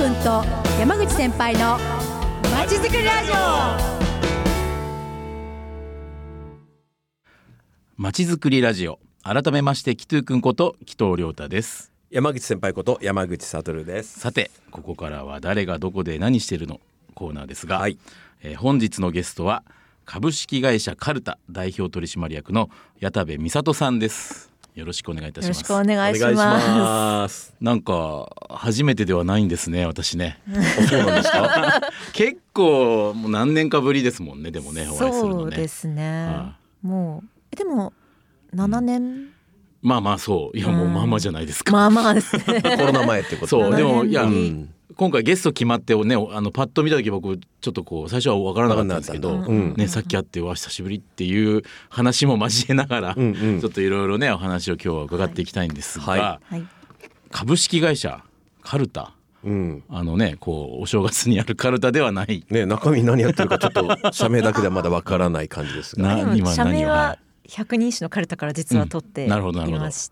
君と山口先輩のまちづくりラジオ。 まちづくりラジオ、改めましてキトゥ君こと紀藤亮太です。 山口先輩こと山口悟です。 さて、ここからは誰がどこで何してるのコーナーですが、 はい、 本日のゲストは株式会社カルタ代表取締役の矢田部美里さんです。よろしくお願いいたします。 よろしくお願いします。 なんか初めてではないんですね、私ね。 そうなんですか？ 結構もう何年かぶりですもんね。でもね、お会いするのね。 そうですね、 ああ、 もうでも7年、 まあまあそう、いやもうまあまあじゃないですか。 まあまあですね。 コロナ前ってことそうでもいや、今回ゲスト決まってね、パッと見た時僕ちょっとこう最初は分からなかったんですけど、ね、さっき会って久しぶりっていう話も交えながら、ちょっといろいろねお話を今日は伺っていきたいんですが、株式会社カルタ、こうお正月にあるカルタではない、 ね、中身何やってるかちょっと社名だけではまだ分からない感じですが、 社名は百人一首のカルタから実は取っていまして、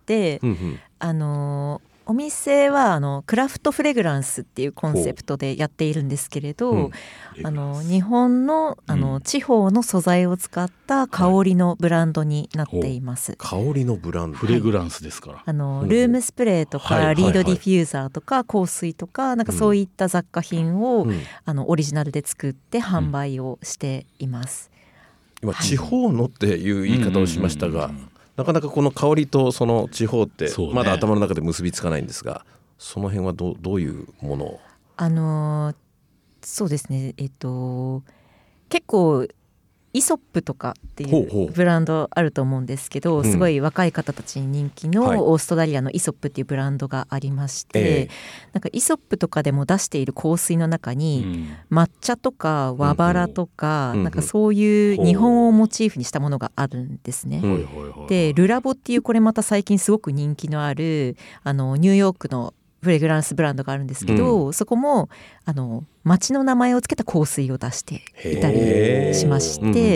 お店はクラフトフレグランスっていうコンセプトでやっているんですけれど、日本の、地方の素材を使った香りのブランドになっています。 香りのブランド、 フレグランスですから、 ルームスプレーとか、リードディフューザーとか香水とか、なんかそういった雑貨品を、オリジナルで作って販売をしています。 今地方のっていう言い方をしましたが、なかなかこの香りとその地方ってまだ頭の中で結びつかないんですが、その辺はどういうものを？ そうですね、結構イソップとかっていうブランドあると思うんですけど、すごい若い方たちに人気のオーストラリアのイソップっていうブランドがありまして、なんかイソップとかでも出している香水の中に、抹茶とか和バラとか、なんかそういう日本をモチーフにしたものがあるんですね。でルラボっていうこれまた最近すごく人気のあるニューヨークのフレグランスブランドがあるんですけど、そこも町の名前をつけた香水を出していたりしまして、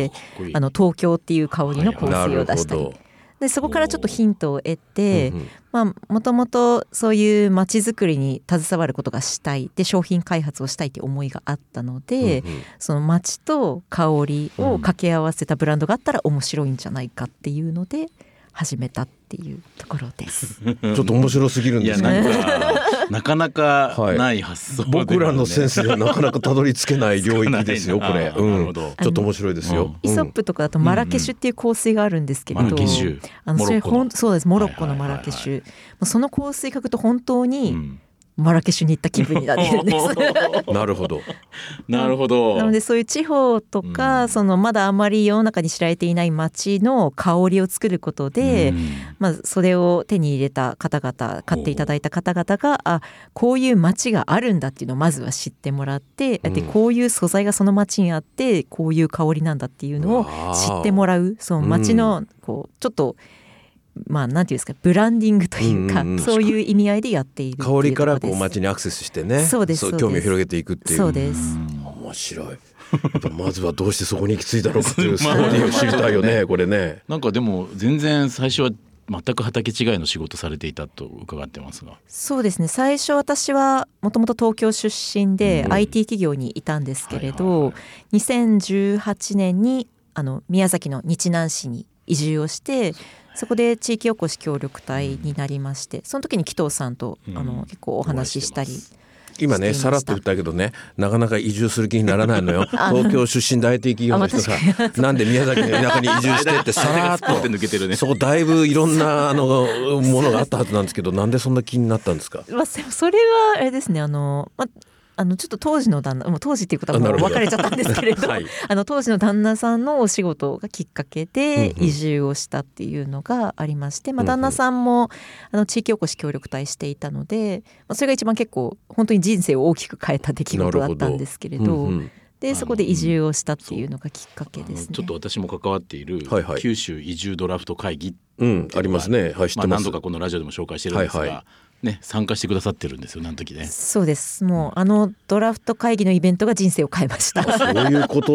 東京っていう香りの香水を出したり、でそこからちょっとヒントを得て、もともとそういう街づくりに携わることがしたいで、商品開発をしたいという思いがあったので、その街と香りを掛け合わせたブランドがあったら面白いんじゃないかっていうので始めたっていうところです。 ちょっと面白すぎるんですけど、 なかなかない発想、 僕らのセンスではなかなかたどり着けない領域ですよこれ。ちょっと面白いですよ。 イソップとかだとマラケシュっていう香水があるんですけれど、そうです、モロッコのマラケシュ、その香水嗅ぐと本当にマラケシュに行った気分になるんですなるほどなるほど。 なのでそういう地方とか、そのまだあまり世の中に知られていない街の香りを作ることで、それを手に入れた方々、買っていただいた方々がこういう街があるんだっていうのをまずは知ってもらって、でこういう素材がその街にあってこういう香りなんだっていうのを知ってもらう、その街のこうちょっとなんていうんですか、ブランディングというか、そういう意味合いでやっているっていうところです。 香りからこう街にアクセスしてね、そう興味を広げていくっていう。 そうです。 面白い。まずはどうしてそこに行き着いたのかというストーリーを知りたいよねこれね。 なんかでも全然最初は全く畑違いの仕事されていたと伺ってますが。 そうですね、最初私はもともと東京出身で IT 企業にいたんですけれど、2018年に宮崎の日南市に移住をして、そこで地域おこし協力隊になりまして、その時に紀藤さんと結構お話ししたり今ねさらっと言ったけどね、なかなか移住する気にならないのよ東京出身の IT 企業の人さ、なんで宮崎の田舎に移住してってさらっと抜けてるね。そこだいぶいろんなものがあったはずなんですけど、なんでそんな気になったんですか？ それはあれですね、ちょっと当時の旦那、当時っていうことはもう別れちゃったんですけれど、当時の旦那さんのお仕事がきっかけで移住をしたっていうのがありまして、旦那さんも地域おこし協力隊していたので、それが一番結構本当に人生を大きく変えた出来事だったんですけれど、でそこで移住をしたっていうのがきっかけですね。 ちょっと私も関わっている九州移住ドラフト会議ありますね。 何度かこのラジオでも紹介してるんですが、参加してくださってるんですよ、あの時ね。 そうです、もうドラフト会議のイベントが人生を変えました。 そういうこと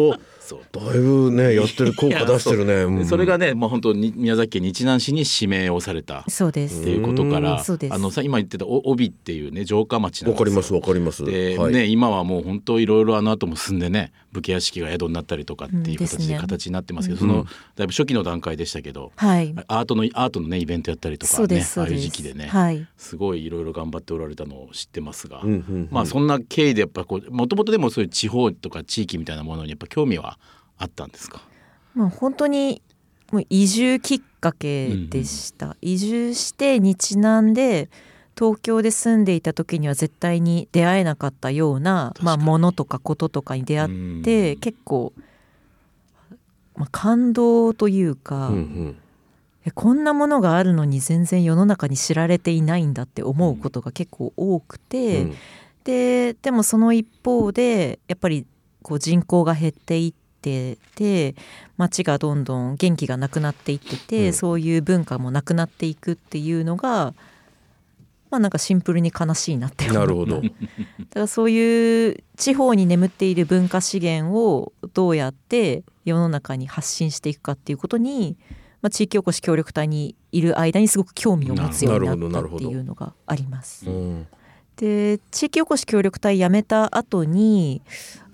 そうだいぶねやってる効果出してるね。 それがねもう本当に宮崎県日南市に指名をされたっていうことから今言ってた帯っていうね城下町なんですよ。 わかりますで、ね、今はもう本当いろいろ後も進んでね武家屋敷が宿になったりとかっていう形になってますけど、そのだいぶ初期の段階でしたけど、アートのねイベントやったりとかねああいう時期でね、すごいいろいろ頑張っておられたのを知ってますが、まあそんな経緯でやっぱもともとでもそういう地方とか地域みたいなものにやっぱ興味はあったんですか？ まあ、本当にもう移住きっかけでした、移住して日南で東京で住んでいた時には絶対に出会えなかったような、ものとかこととかに出会って結構、感動というか、こんなものがあるのに全然世の中に知られていないんだって思うことが結構多くて、でもその一方でやっぱりこう人口が減っていってて町がどんどん元気がなくなっていってて、そういう文化もなくなっていくっていうのがなんかシンプルに悲しいなって思う。 なるほど。 だからそういう地方に眠っている文化資源をどうやって世の中に発信していくかっていうことに、地域おこし協力隊にいる間にすごく興味を持つようになったっていうのがあります。で地域おこし協力隊辞めた後に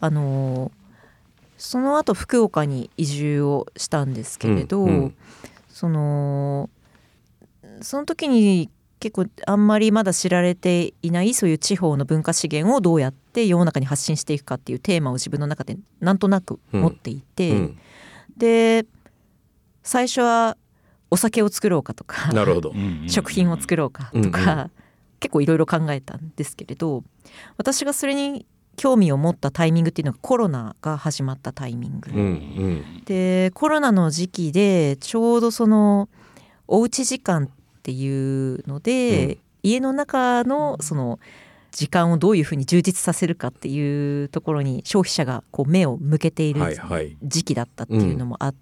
その後福岡に移住をしたんですけれど、その時に結構あんまりまだ知られていないそういう地方の文化資源をどうやって世の中に発信していくかっていうテーマを自分の中でなんとなく持っていて、で最初はお酒を作ろうかとかなるほど食品を作ろうかとか、結構いろいろ考えたんですけれど、私がそれに興味を持ったタイミングっていうのがコロナが始まったタイミング、でコロナの時期でちょうどそのおうち時間っていうので、家の中のその時間をどういうふうに充実させるかっていうところに消費者がこう目を向けている時期だったっていうのもあって、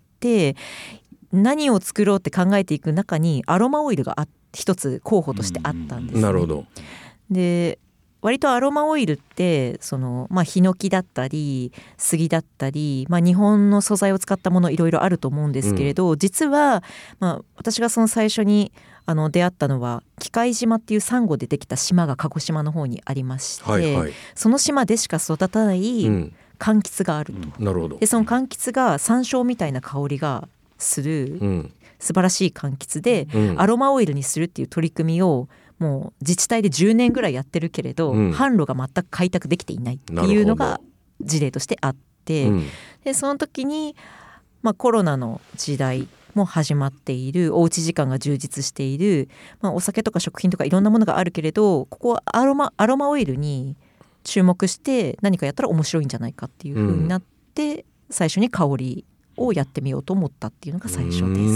何を作ろうって考えていく中にアロマオイルが一つ候補としてあったんですね。 なるほど。 で割とアロマオイルってその、ヒノキだったり杉だったり、日本の素材を使ったものいろいろあると思うんですけれど、実は、私がその最初に出会ったのは喜界島っていうサンゴでできた島が鹿児島の方にありまして、その島でしか育たない柑橘があると、 なるほど。 でその柑橘が山椒みたいな香りがする、素晴らしい柑橘で、アロマオイルにするっていう取り組みをもう自治体で10年ぐらいやってるけれど、販路が全く開拓できていないっていうのが事例としてあって、でその時に、コロナの時代も始まっている、おうち時間が充実している、お酒とか食品とかいろんなものがあるけれど、ここはアロマオイルに注目して何かやったら面白いんじゃないかっていう風になって、最初に香りをやってみようと思ったっていうのが最初です。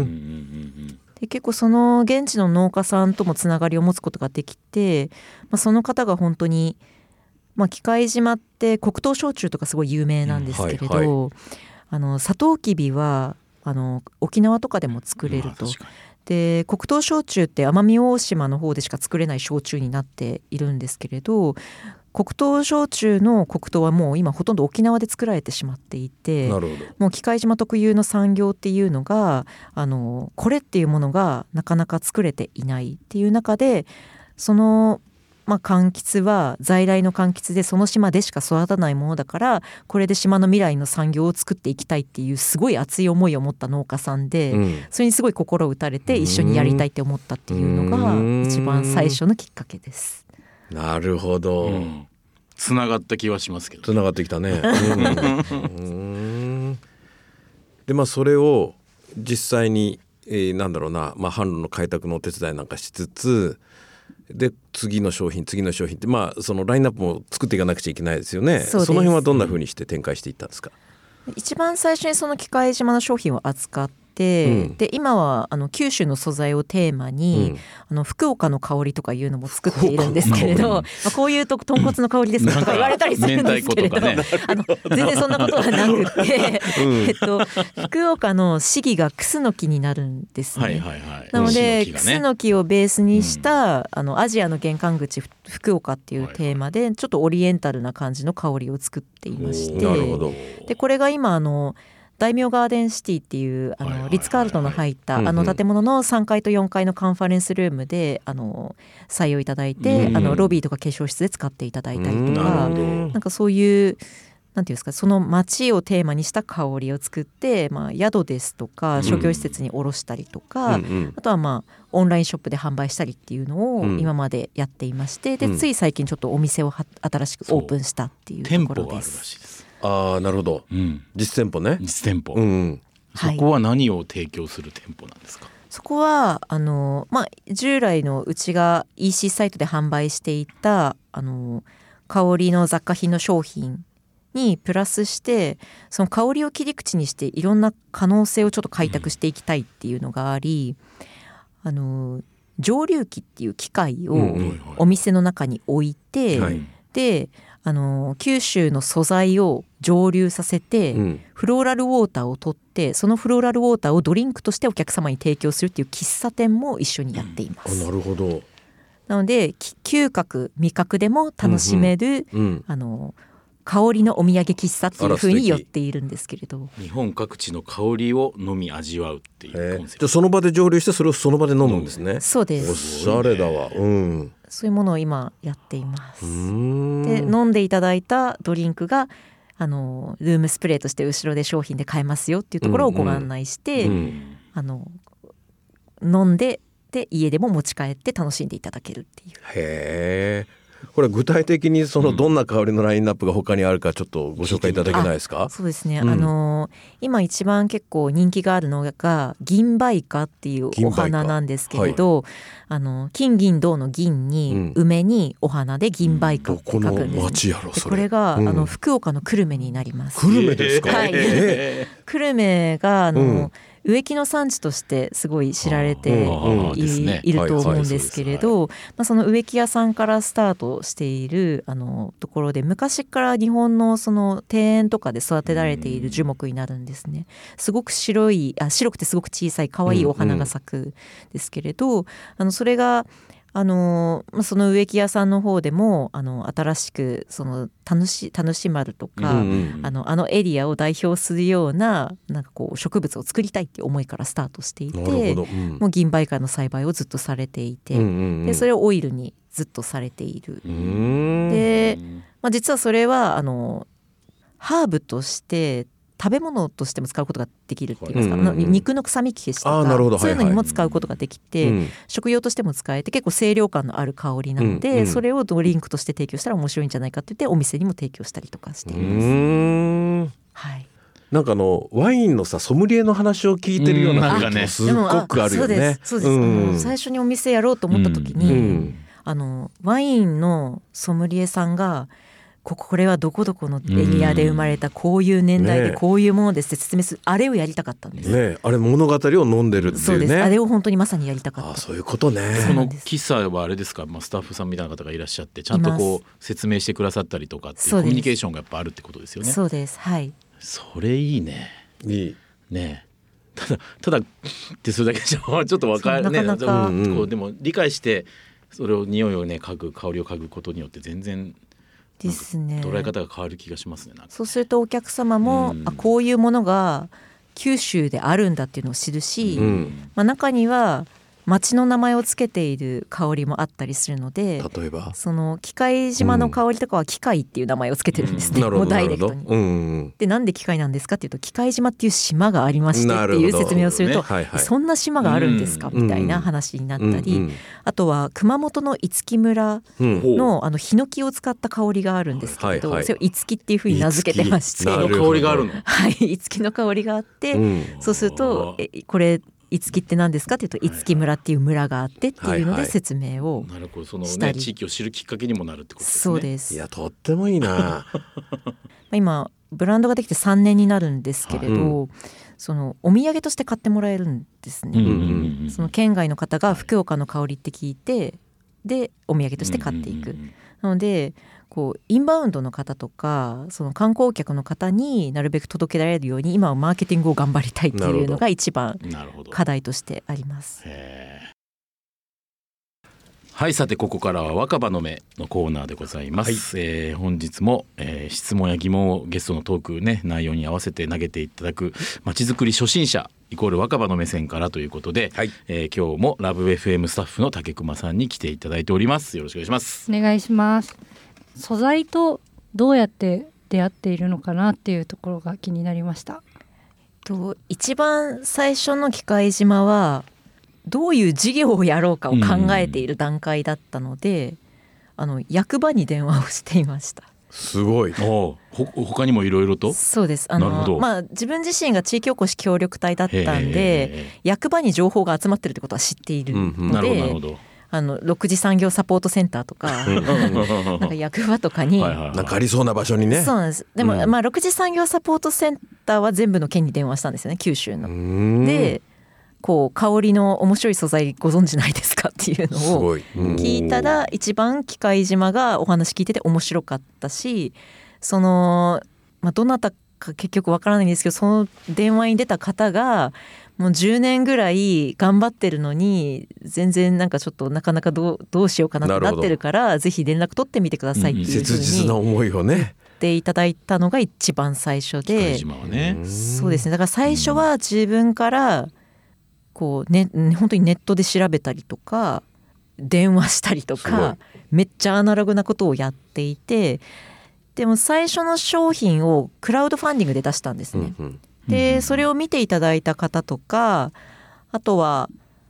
で結構その現地の農家さんともつながりを持つことができて、その方が本当に、喜界島って黒糖焼酎とかすごい有名なんですけれど、サトウキビは沖縄とかでも作れると。で黒糖焼酎って奄美大島の方でしか作れない焼酎になっているんですけれど、黒糖焼酎の黒糖はもう今ほとんど沖縄で作られてしまっていて、 なるほど。 もう喜界島特有の産業っていうのがこれっていうものがなかなか作れていないっていう中で、その柑橘は在来の柑橘でその島でしか育たないものだから、これで島の未来の産業を作っていきたいっていうすごい熱い思いを持った農家さんで、それにすごい心を打たれて一緒にやりたいって思ったっていうのが一番最初のきっかけです。 なるほど、 つながった気はしますけど、 つながってきたね。でそれを実際に、販路の開拓のお手伝いなんかしつつ、で次の商品ってそのラインナップも作っていかなくちゃいけないですよね。その辺はどんな風にして展開していったんですか？ 一番最初にその喜界島の商品を扱って、で今は九州の素材をテーマに、福岡の香りとかいうのも作っているんですけれど、こういうと豚骨の香りですかとか言われたりするんですけれど、全然そんなことはなくて、福岡のシギがクスノキになるんですね。なのでクスノキをベースにした、アジアの玄関口福岡っていうテーマでちょっとオリエンタルな感じの香りを作っていまして、でこれが今大名ガーデンシティっていうリッツ・カールトンの入った建物の3階と4階のカンファレンスルームで採用いただいて、ロビーとか化粧室で使っていただいたりとか、なんかそういうなんていうんですか、その街をテーマにした香りを作って、宿ですとか商業施設に卸したりとか、あとはオンラインショップで販売したりっていうのを今までやっていまして、でつい最近ちょっとお店を新しくオープンしたっていうところです。店舗があるらしいです。 ああ、なるほど、実店舗ね。 実店舗、そこは何を提供する店舗なんですか？ そこは従来のうちが EC サイトで販売していた香りの雑貨品の商品にプラスして、その香りを切り口にしていろんな可能性をちょっと開拓していきたいっていうのがあり、蒸留機っていう機械をお店の中に置いて、で九州の素材を蒸留させて、フローラルウォーターを取って、そのフローラルウォーターをドリンクとしてお客様に提供するっていう喫茶店も一緒にやっています。 なるほど。 なので嗅覚味覚でも楽しめる、香りのお土産喫茶っていう風に寄っているんですけれど、 日本各地の香りを飲み味わうっていうコンセプト。 じゃあその場で蒸留してそれをその場で飲むんですね。 そうです。 おしゃれだわ。 そういうものを今やっています。で飲んでいただいたドリンクがルームスプレーとして後ろで商品で買えますよっていうところをご案内して、飲んで家でも持ち帰って楽しんでいただけるっていう。 へー。これ具体的にどんな香りのラインナップが他にあるかちょっとご紹介いただけないですか？ そうですね、今一番結構人気があるのが銀梅花っていうお花なんですけれど、金銀銅の銀に梅にお花で銀梅花って書くんです、ね。 どこの町やろそれ。 これが、福岡の久留米になります。 久留米ですか？ はい、久留米が植木の産地としてすごい知られていると思うんですけれど、その植木屋さんからスタートしているところで、昔から日本のその庭園とかで育てられている樹木になるんですね。すごく白くてすごく小さい可愛いお花が咲くですけれど、それがその植木屋さんの方でも新しく田主丸とか、エリアを代表するような植物を作りたいっていう思いからスタートしていて、もう銀梅花の栽培をずっとされていて、でそれをオイルにずっとされている。で、実はそれはハーブとして食べ物としても使うことができるっていうんですか、肉の臭み消しとかそういうのにも使うことができて、食用としても使えて結構清涼感のある香りなので、それをドリンクとして提供したら面白いんじゃないかって言ってお店にも提供したりとかしています。はい。 なんかワインのソムリエの話を聞いてるような感じもすっごくあるよね。 そうです。最初にお店やろうと思った時に、ワインのソムリエさんがこれはどこどこのエリアで生まれたこういう年代でこういうものですって説明する、あれをやりたかったんです。 あれ物語を飲んでるっていうね。 そうです。あれを本当にまさにやりたかった。 そういうことね。 その喫茶はあれですか、スタッフさんみたいな方がいらっしゃってちゃんと説明してくださったりとかっていうコミュニケーションがやっぱあるってことですよね。 そうです。はい。 それいいね。 いいね。ただってそれだけじゃちょっと分かるね。でも理解してそれを匂いをね嗅ぐ、香りを嗅ぐことによって全然ですね、 捉え方が変わる気がしますね。 そうするとお客様も、こういうものが九州であるんだっていうのを知るし、中には町の名前をつけている香りもあったりするので、 例えばその喜界島の香りとかは喜界っていう名前をつけてるんですね、もうダイレクトに。でなんで喜界なんですかっていうと、喜界島っていう島がありましてっていう説明をすると、そんな島があるんですかみたいな話になったり、あとは熊本の五木村のヒノキを使った香りがあるんですけれど、それを五木っていうふうに名付けてまして、 香りがあるの。 はい、五木の香りがあって、そうするとこれ五木って何ですかっていうと、五木村っていう村があってっていうので説明をしたり、 なるほど、そのね地域を知るきっかけにもなるってことですね。 そうです。 いやとってもいいな今ブランドができて3年になるんですけれど、そのお土産として買ってもらえるんですね、その県外の方が福岡の香りって聞いて、でお土産として買っていく、なのでこうインバウンドの方とかその観光客の方になるべく届けられるように今はマーケティングを頑張りたいっていうのが一番課題としてあります。 はい、さてここからは若葉の目のコーナーでございます、本日も、質問や疑問をゲストのトークね内容に合わせて投げていただくまちづくり初心者イコール若葉の目線からということで、はい、今日もラブ FM スタッフの竹熊さんに来ていただいております。よろしくお願いします。 お願いします。素材とどうやって出会っているのかなっていうところが気になりました。 一番最初の機械島はどういう事業をやろうかを考えている段階だったので、役場に電話をしていました。 すごい。 他にもいろいろと。 そうです。自分自身が地域おこし協力隊だったんで役場に情報が集まってるってことは知っているので、6次産業サポートセンターとかなんか役場とかになんかありそうな場所にね。 そうなんです。でも、6次産業サポートセンターは全部の県に電話したんですよね、九州の。でこう香りの面白い素材ご存知ないですかっていうのを聞いたら、一番機械島がお話聞いてて面白かったし、その、どなたか結局わからないんですけど、その電話に出た方がもう10年ぐらい頑張ってるのに全然なんかちょっとなかなかどうしようかなってなってるから、ぜひ連絡取ってみてくださいっていうふうに切実な思いをね言っていただいたのが一番最初で、そうですね。だから最初は自分からこう本当にネットで調べたりとか電話したりとかめっちゃアナログなことをやっていて、でも最初の商品をクラウドファンディングで出したんですね。でそれを見ていただいた方とか、あとは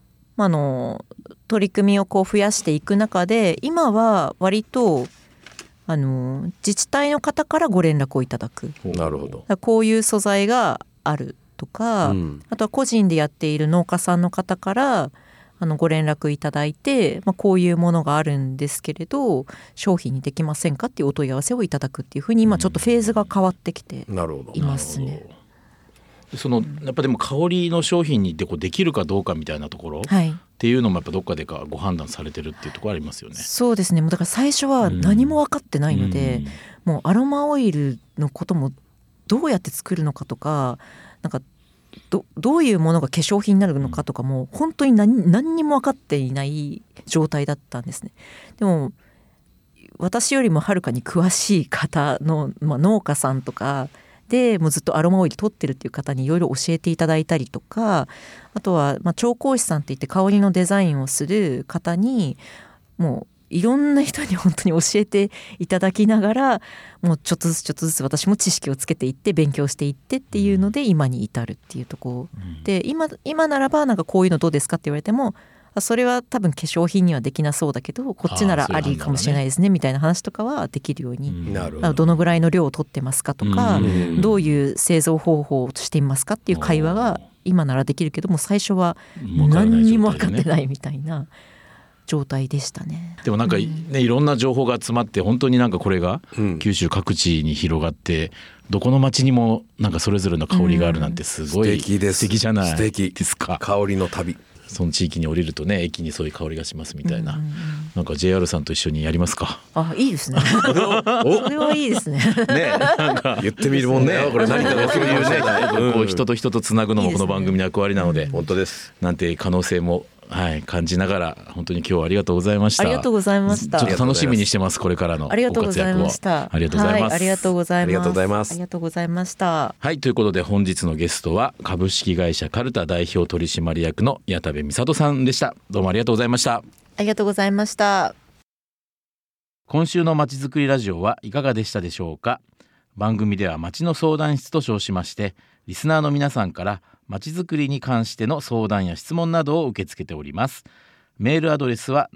取り組みをこう増やしていく中で、今は割と自治体の方からご連絡をいただく。 なるほど。 こういう素材があるとか、あとは個人でやっている農家さんの方からご連絡いただいて、こういうものがあるんですけれど商品にできませんかっていうお問い合わせをいただくっていうふうに今ちょっとフェーズが変わってきていますね。 やっぱでも香りの商品にできるかどうかみたいなところ、っていうのもやっぱどっかでご判断されてるっていうところありますよね。 そうですね。もうだから最初は何も分かってないので、もうアロマオイルのこともどうやって作るのかとか、なんかどういうものが化粧品になるのかとかも本当に何にも分かっていない状態だったんですね。でも私よりもはるかに詳しい方の、農家さんとかでもうずっとアロマオイル取ってるっていう方にいろいろ教えていただいたりとか、あとは調香師さんっていって香りのデザインをする方にもういろんな人に本当に教えていただきながら、もうちょっとずつ私も知識をつけていって勉強していってっていうので今に至るっていうところで、今ならばなんかこういうのどうですかって言われても、それは多分化粧品にはできなそうだけどこっちならありかもしれないですねみたいな話とかはできるように、どのぐらいの量を取ってますかとか、どういう製造方法をしていますかっていう会話が今ならできるけども、最初はもう何にも分かってないみたいな状態でしたね。 でもなんかね、いろんな情報が集まって本当になんかこれが九州各地に広がって、どこの町にもなんかそれぞれの香りがあるなんてすごい素敵じゃないですか。 香りの旅、 その地域に降りるとね、駅にそういう香りがしますみたいな、なんか JR さんと一緒にやりますか。 いいですね。それはいいですね。 なんか言ってみるもんね。これ何かがそういうね、 こう人と人とつなぐのもこの番組の役割なので、 本当です。 なんて可能性も感じながら、本当に今日はありがとうございました。 ありがとうございました。 ちょっと楽しみにしてます、これからのご活躍を。 ありがとうございました。 ありがとうございます。 ありがとうございます。 ありがとうございます。 ありがとうございました。 はい、ということで本日のゲストは株式会社カルタ代表取締役の矢田部美里さんでした。どうもありがとうございました。 ありがとうございました。 今週のまちづくりラジオはいかがでしたでしょうか。番組ではまちの相談室と称しまして、リスナーの皆さんからまちづくりに関しての相談や質問などを受け付けております。メールアドレスは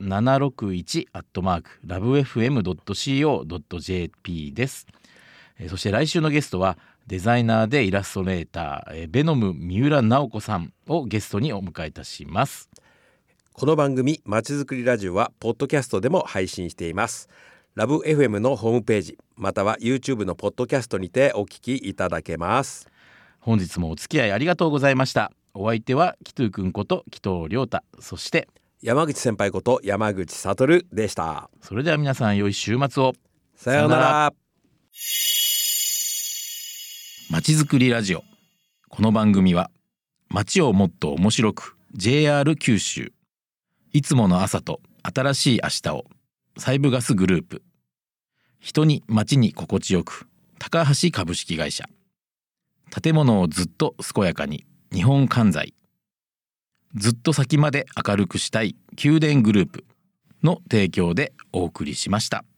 761@lovefm.co.jp です。そして来週のゲストはデザイナーでイラストレーターベノム三浦直子さんをゲストにお迎えいたします。 この番組まちづくりラジオはポッドキャストでも配信しています。ラブ FM のホームページまたは YouTube のポッドキャストにてお聞きいただけます。 本日もお付き合いありがとうございました。お相手は紀藤くんこと紀藤亮太、そして山口先輩こと山口悟でした。 それでは皆さん良い週末を。 さようなら。 まちづくりラジオ。この番組は街をもっと面白く JR 九州、いつもの朝と新しい明日を西部ガスグループ、人に街に心地よく高橋株式会社、建物をずっと健やかに日本関西、ずっと先まで明るくしたい宮殿グループの提供でお送りしました。